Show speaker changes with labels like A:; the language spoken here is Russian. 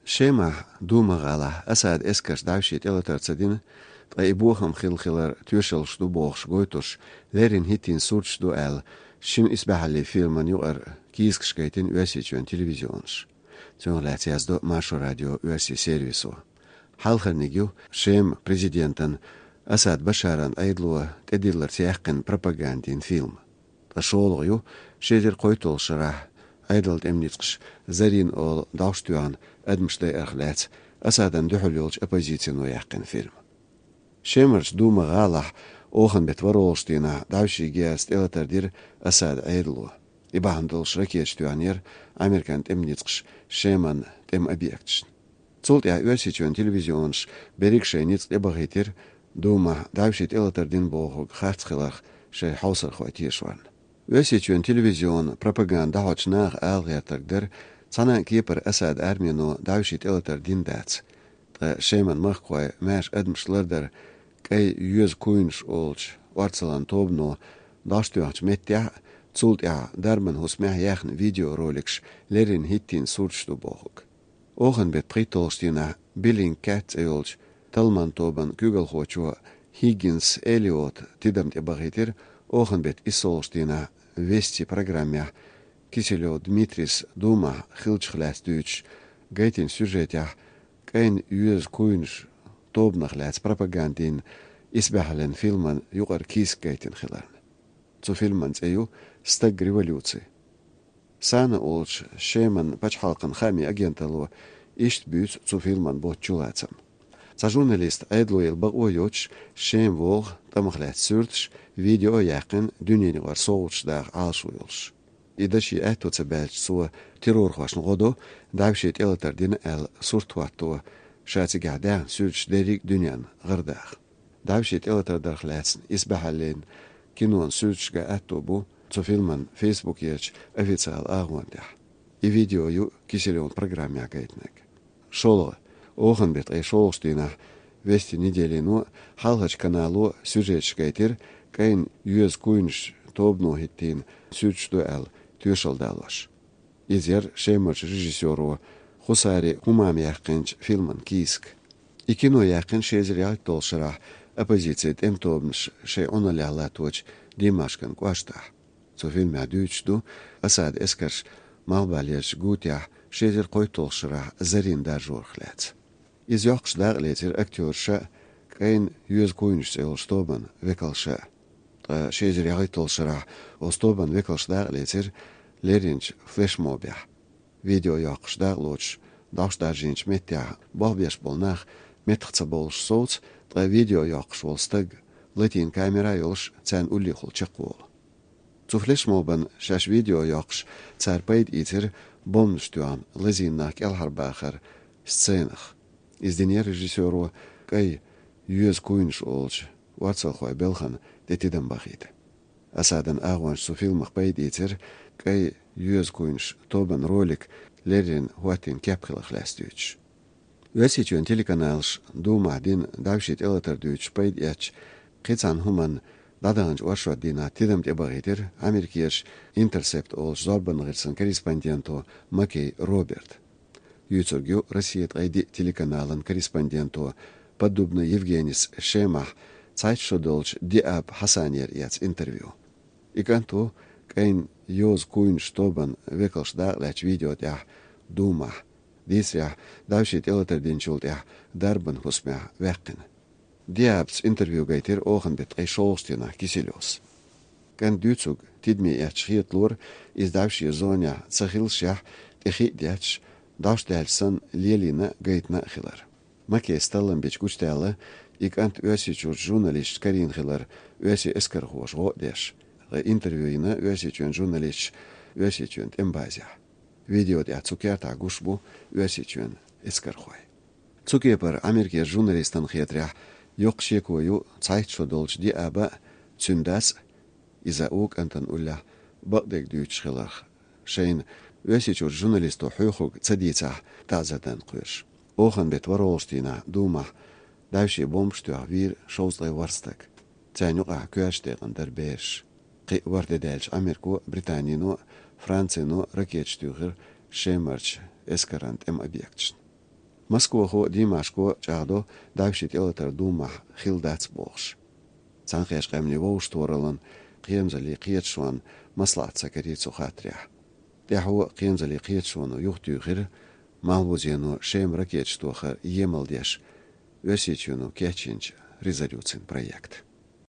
A: Schema Dumagala Asad Eskers Davshit Elatartsadin Ibuham Khilkhiller Tushels du Bochs Goitus Lerin Hitin Surch du El Shim Isbahali Filman Juar Kieskskaitin Uesitjön Televisions. Zon Latias do Masho Radio Uesi Serviso. Halkhanigju Shem Presidenten Asad Basharan Aidlua Tediller Tiakin Propagandin Film. Tasholoju Sheder Koitol Sharah Aidalt Emnitsch Zarin ol Daustuan Admstay Erglets Asadan Duhulj Opposition Yakin Film. Shemers Duma Galah Ogen bet Warolstina Daushi Geast Elatardir Asad Aidlu. Ibahandel Shrakietstuanier Amerikant Emnitsch Sheman Tem Objekts. Zult ja Uesitjön Televisions Berikshe Nitz Ebahitir Duma Daushit Elatardin Bohog Hartschilach She Hauser Khoitieswan. Uesitjön Television Propaganda Hochnar Algertagder Sana Keeper Asad Armino Daushit Elatardin Dats. Sheman Machkoi Mash Admschlerder Kei Juz Kuins Olch Wartsalan Tobno Dastuach Metja Zult ja Darman Husmeh Jachn Videoroliks Lerin Hittin Surchtu Bohog. Ogen bet Pritolstina Billing Cat Eolch Talman Toban Kugelhochua Higgins Elliot Tidamt Ebahitir Ogen bet Isolstina Вести программе Киселев Дмитрис Дума Хилчхлястюч Гейтин сюжетя Кайн Юез Куинш Тобнахляц пропагандин Избахлен фильман Югар Кис Гейтин Хилан. Цу фильман цею Стаг революции. Сана Олч Шеман Пачхалкан Хами агенталу Ишт бюц цу фильман Бочулацам. За журналист Айдлуил Багойоч Шем Волг Тамахляц Сюртш Video яқин дүниені var соғылшыдағы алшуылш. Идаши әттоца бәлч суы террор хвашын ғоду, давшет элатардин әл суртуаттуы шатигадағын сүрч дерик дүниян ғырдақ. Давшет элатардар хләцін избахалин кинуан сүрчға әтту бұ, цу фильман Facebook ерч официал ағуандақ. И видеою киселеуін программе ағайтнак. Шолы, оғын бет әй шолғштина вести неделину халғач каналу сюжетшгайтер Кайн Юез Куинш Тобну Хиттин Сюрчду Эл Тюшалдалаш. Изер Шемерч режиссеру Хусари Хумам Яхкинч фильман Киск. И кино Яхкин Шезер Толшара оппозицият Тобнш Ше Оналялаточ Димашкан Квашта. Цо фильме Адючду Асад Эскарш Малбалеш Гутя Шезер Койтолшара Зарин Дажорхляц. Из Йохшдар летер актерша Кайн Юез Куинш Элштобан Векалша. Шезер Ягайтолшара Остобан Векалшдар летер Леринч флешмобя. Видео Йохшдар лоч Дашдар Жинч Метя Бахбеш Болнах Метхца Болш Соц видео Йохшволстаг Латин камера Йолш Цан Улихул Чеквол. Цу флешмобан Шаш видео Йохш Царпайд Итер Бомнштуан Лазиннак Элхарбахар сценах. Изденер режиссеру Кай Юез Куинш Олч Варцалхой Белхан Детидам Бахит. Асадан Агуанш су фильмах Пайдитер Кай Юез Куинш Тобан ролик Лерин Хуатин Кепхилах Лястюч. Уэсичуэн телеканалш Дума Дин Давшит Элатардюч Пайдяч Кицан Хуман Даданж Варшваддина Тидам Тебахитер Америкеш Интерсепт Олш Зорбан Герсан корреспонденту Макей Роберт. Юцургю Россиет Айди телеканалан корреспонденту подобно Евгенис Шемах Zeitschodolch Diab Hassanier яц интервью. И канту Кайн Йоз Куин Штобан Векалш Дарлач видео тях Дума. Дисря Давшит Элатардинчулт ях Дарбан Хусмя Веккин. Диабс интервью гайтер Охан бет Шолстина Киселёс. Кан дюцуг Тидми ячхиет лор из Давши Зоня Цахилшях Техи Дяч Давштельсан Лелина Гайтна Хилар. Маке сталам беч гучтала Ik ant Uesitjur journalist Karin Hiller Uesi Eskarhoos Rodеш. Interviewina Uesitjun journalist Uesitjun Embazia. Video de Zukerta Gushbu Uesitjun Eskarhoi. Zukeper Amerike journalistan Hetra Jokshekuju Zeitschodolch die aber Zündas Isa ook antan Ulla Bagdeg Deutschgelach. Schein Uesitjur journalisto Höchug Zaditsa Tazadan Qirsch. Ogen bet Warolstina Duma Davshi bombstuur weer shousle warstak. Tsanuqa kuashtegen der besh. Qi wardedelch Ameriko Britannino Francino raketstuur Shemarch Eskarant objectchen. Москвахо Димашко чахдо давшит элатар думах хилдац бохш. Цанхеш гамнево шторалан قيمزلي قيتشوان مصلحة سكري تسخاتريح تيحو قيمزلي قيتشوانو يختو غير مالبوزينو شيم ركيتش توخر يمال ديش وسيتشونو كيتشينج резолюцин проект.